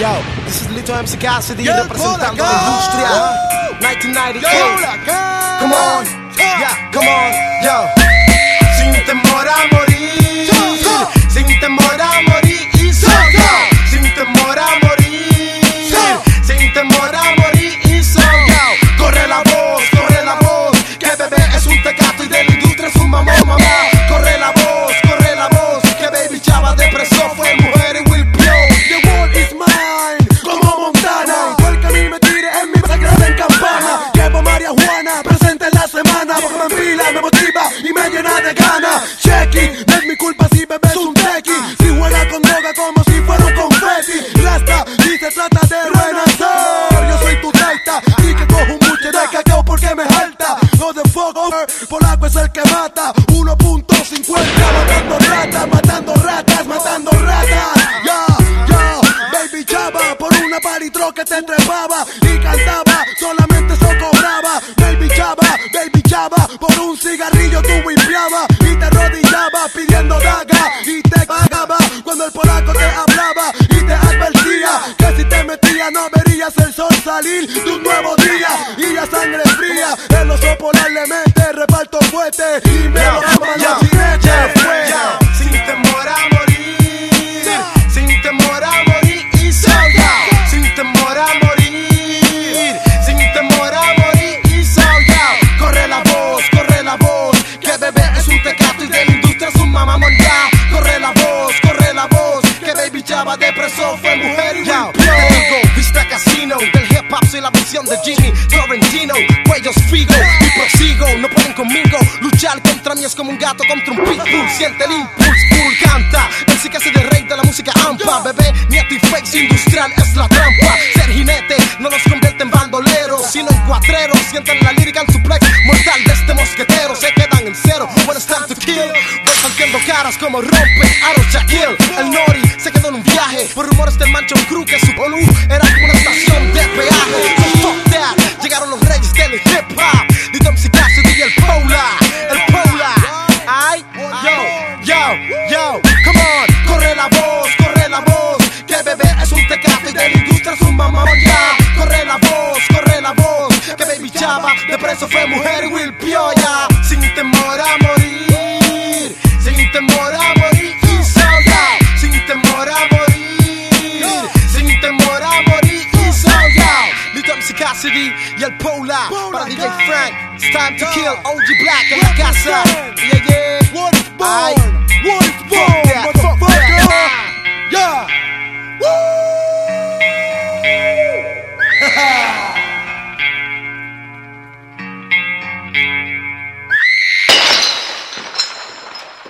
Yo, this is Little MC Cassidy representando la industria. 1998. Come on, yeah, come on, yo. Sin temor a morir, sin temor a morir, y soy yo. Sin temor a morir, sin temor a morir, y soy yo. Corre la voz, que bebé es un tecato y de la industria es un mamón, mamá. Corre la voz, que Baby Chava de preso fue mujer y Will Pio. The world is mine, como Montana. Igual que a mí me tire en mi sagrada en campana. Llevo marihuana, presente en la semana. Porque me enfila, me motiva y me llena de ganas. Checky, no es mi culpa si bebes un tequi. Si juega con droga como si fuera un confeti. Rasta, y se trata de renacer. Yo soy tu taita y que cojo un buche de cacao porque me jalta. No de fuck over, polaco es el que mata. 1.50, matando ratas. Yo, Baby Chava, por una paritro que te trepaba y cantaba, solamente eso cobraba. Baby Chava, por un cigarrillo tú limpiaba y te arrodillaba pidiendo daga y te pagaba cuando el polaco te hablaba y te advertía que si te metía no verías el sol salir de un nuevo día y la sangre fría. El oso polar le mete, reparto fuerte y me lo aman los jinetes. Sin temor a morir, sin temor a morir, y soy yo. Sin temor a morir, sin temor a morir, y soy yo. Corre la voz, que bebé es un tecato y de la industria es un mamamón ya. Corre la voz, que Baby Chava de preso fue mujer y Will Pio. Vista Casino, del hip hop soy la visión de Jimmy Torrentino. Cuellos figo y prosigo, no pueden conmigo. Luchar contra mí es como un gato contra un pitbull. Siente el impulse, full canta. El sí que hace de rey de la música ampa. Bebé, nieto y fakes, industrial es la trampa. Ser jinete no los convierte en bandoleros, sino en cuatreros. Sienten la lírica en suplex mortal de este mosquetero. Se quedan en cero, when it's time to kill. Voy partiendo caras como rompe Aro Shaquille. El Nori se quedó en un viaje. Por rumores del Mansion Crew que su Bolu era como una estación de peaje. So fuck that, llegaron los reyes del hip hop. Little MC Cassidy y el Pola. Ay, yo, come on. Corre la voz, que bebé es un tecato y de la industria es un mamón ya. Corre la voz, que Baby Chava de preso fue mujer y Will Pio ya. Sin temor a morir, sin temor a morir, y soy yo. Sin temor a morir, sin temor a morir, y soy yo. Little MC Cassidy y el Pola para DJ Frank. It's time to kill OG Black en la casa. Yeah. Ay.